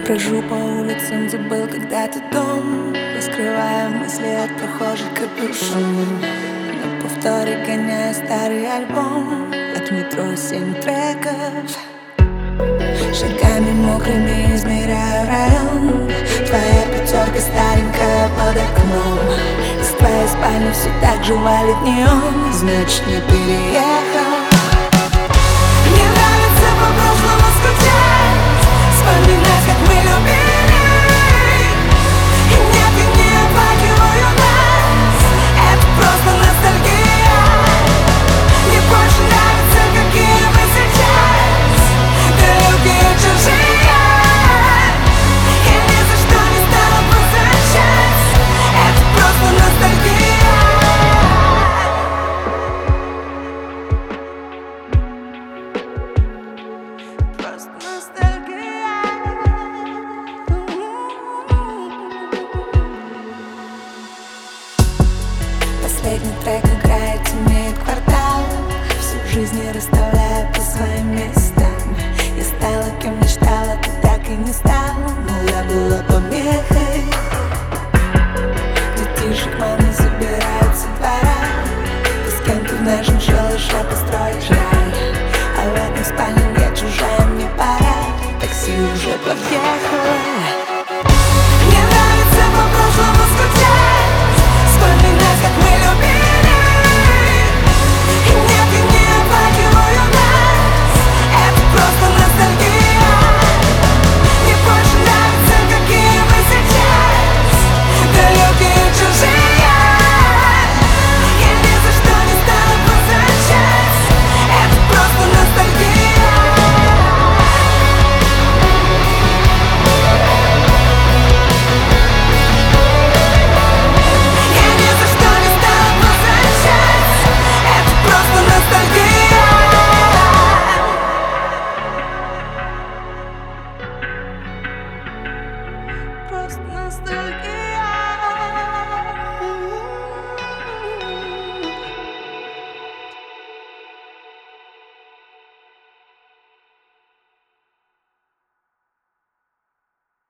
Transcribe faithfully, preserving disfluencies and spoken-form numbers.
Брожу по улицам, забыл когда-то дом, раскрывая мысли от прохожих капюшон. На повторе гоняю старый альбом, от метро семь треков. Шагами мокрыми измеряю район. Твоя пятерка старенькая под окном. Из твоей спальни все так же валит неон. Значит, не переехал. Мне нравится по прошлому скучать, вспоминать, как мы любили. И нет, я не оплакиваю нас, это просто ностальгия. Мне больше нравится, какие мы сейчас, далекие, чужие. Я ни за что не стану возвращать, это просто ностальгия. Просто ностальгия. Последний трек играет, темнеет квартал. Всю жизнь я расставляю по своим местам. Я стала, кем мечтала, ты так и не стала. Но я была помехой. Детишек мамы забирают со двора. Ты с кем-то в нашем шалаше построишь рай. А в этом спальне я чужая, мне пора. Такси уже подъехало.